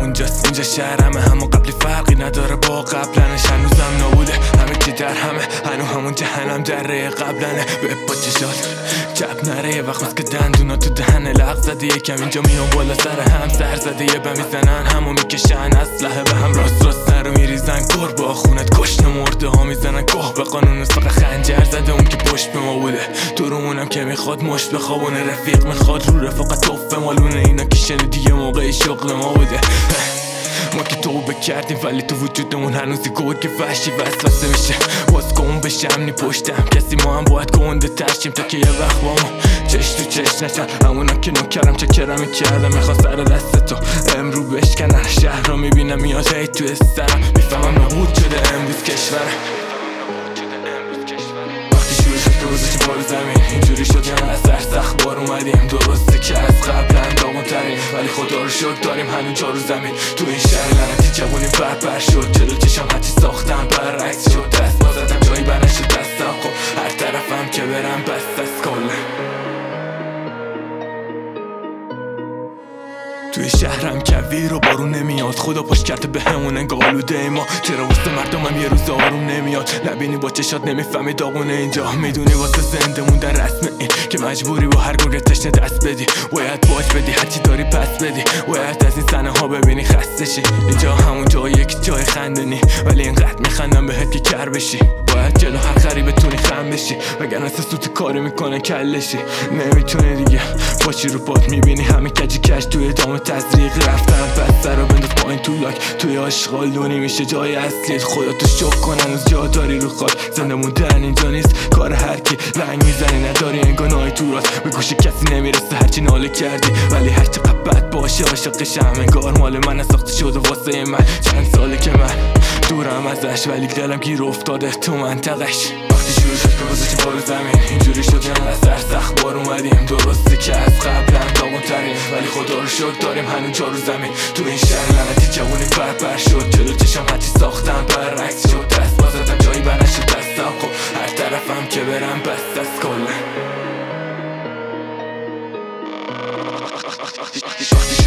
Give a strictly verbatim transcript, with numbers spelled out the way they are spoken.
همونجاست، اینجا شهرمه، اما قبلی فرقی نداره با قبلنش. هنوزم نبوده همه چی در همه، هنو همون جهنم دره قبلنه. به با چشات چپ نره، یه وقت که دندونا تو دهن لغ زده، یکم اینجا میان بالا سر هم سر زده، یه به میزنن همو میکشن اسلحه به هم، راست راست سر رو میریزن کور با خونت کشت مرده ها میزنن گاه به قانون فقط خنجر زده. اون که پشت به ما بوده تو رومونم که میخواد مشت بخوابونه، رفیق میخواد رو رفاقت توفه مالونه، اینا که شنیدی یه موقعی شغل ما بوده. ما که توبه کردیم ولی تو وجودمون هنوزی گوه که وحشی وسوسه میشه، باز گم بشه امنی پشتم کسی، ما هم باید گنده ترشیم تا که یه وقت با ما چش تو چش نشن. همونا که نوکرم چه کرمی کردم، میخواد سر دست تو امرو بشکنن. شهر رو میبینم میاد هی تو سرم، میفهمم نبود شده امروز کشورم. وقتی شروع شد که گذاشتی بال زمین، اینجوری شد یه از در سخت بار اومدیم. درسته که از قبل انداغون ترین، ولی خدا رو شد داریم هنوز جارو زمین. تو این شهر لعنتی جوونیم بربر شد، جلو چشم هرچی ساختم برعکس شد. دست بازدم جایی برنشد دستم، خب هر طرفم که برم بست از کله. توی شهرم کویر و بارون نمیاد، خدا پاش کرده به همون انگار آلوده ما. چرا واسه مردمم یه روز آروم نمیاد، نبینی با چشات نمیفهمی داغونه اینجا. میدونی واسه زنده موندن رسم این که مجبوری با هر گرگ تشنه دست بدی، باید باج بدی هرچی داری پس بدی، باید از این صحنه ها ببینی خسته شی. اینجا همون جاییه که جای خندنی، ولی اینقدر میخندم بهت که کر بشی. باید جلو هر خری بتونی خم بشی، وگرنه سوت کاری میکنه کلشی. نمیتونی دیگه باشی رو پات، میبینی همه کجی کش توی دام تزریق رفتن. پس سر رو بنداز پایین تو لاک، توی آشغال دونی میشه جای اصلیت. خدا تو شک کن هنوز جا داری رو خاک، زنده موندن اینجا نیست کار هر کی. لنگ میزنی نداری انگار نای تو راست، به گوش کسی نمیرسه هرچی ناله کردی، ولی هرچی بد باشه عاشقشم. انگار مال من ساخته شده واسه من، چند ساله که من دورم ازش ولی دلم گیر افتاده تو منطقش. وقتی شروع شد که گذاشتی بال زمین، اینجوری شد یه از در سخت بار اومدیم. درسته که از قبل انداغون ترین، ولی خدا رو شد داریم هنوز جارو زمین. تو این شهر لعنتی جوونیم بربر شد، جلو چشم هرچی ساختم برعکس شد. دست بازدم جایی برنشد دستم، خب هر طرفم که برم بست از کله.